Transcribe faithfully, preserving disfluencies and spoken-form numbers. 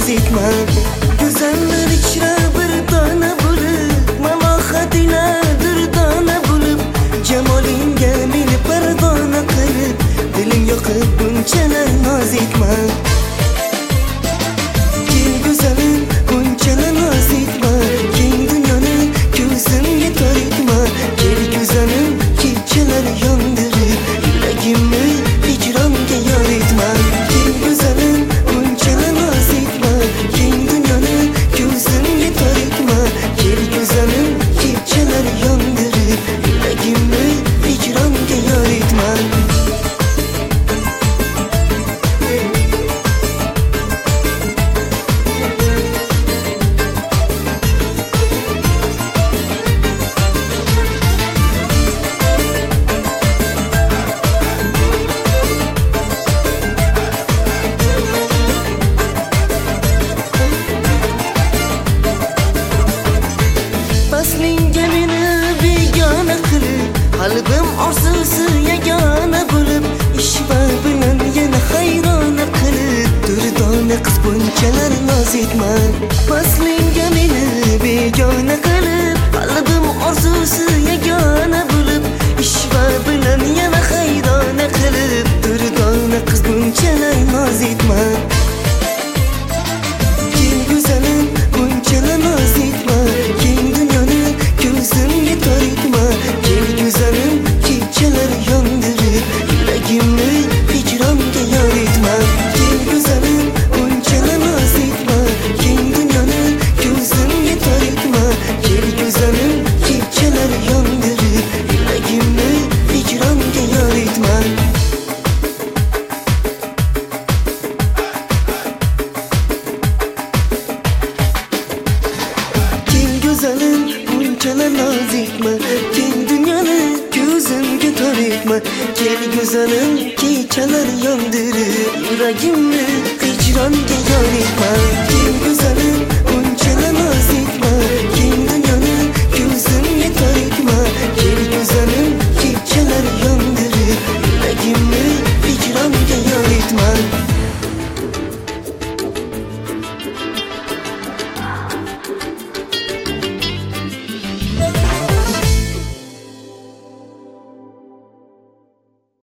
etma. Güzeller içre bir tane bulup, malahatine dürdane bulup, cemalinge meni perdana kılıp, dilim yakıp bunchalar naz etma. Gel güzelim bunchalar naz etma, keng dunyoni ko'zimga tor etma. Gel güzelim kechalar yondirib, yuragimni hijronga yor etma. Gel güzelim bunchalar naz etma, keng dunyoni ko'zimga tor etma. Gel güzelim kechalar yondirib, yuragimni hijronga yor etma. Faslinga meni begona qilib, qalbim orzusi yagona bo'lib, ishva bilan yana hayrona qilib, durdona qiz bunchalar noz etma. Faslinga meni begona qilib, qalbim orzusi yagona bo'lib, ishva bilan yana hayrona qilib, durdona qiz bunchalar noz etma. Gel güzelim bunchalar noz etma, keng dunyoni ko'zimga tor etma. Gel güzelim kechalar yondirib, yuragimni hijronga yor etma. Gel güzelim bunchalar noz etma, keng dunyoni ko'zimga tor etma. Gel güzelim kechalar yondirib, yuragimni hijronga yor etma. Güzelim bunchalar noz etma, keng dunyoni ko'zimga tor etma. Gel güzelim kechalar yondirib, yuragimni hijronga yor etma. Gel güzelim bunchalar noz etma, keng dunyoni ko'zimga tor etma. Gel güzelim kechalar yondirib, yuragimni hijronga yor etma.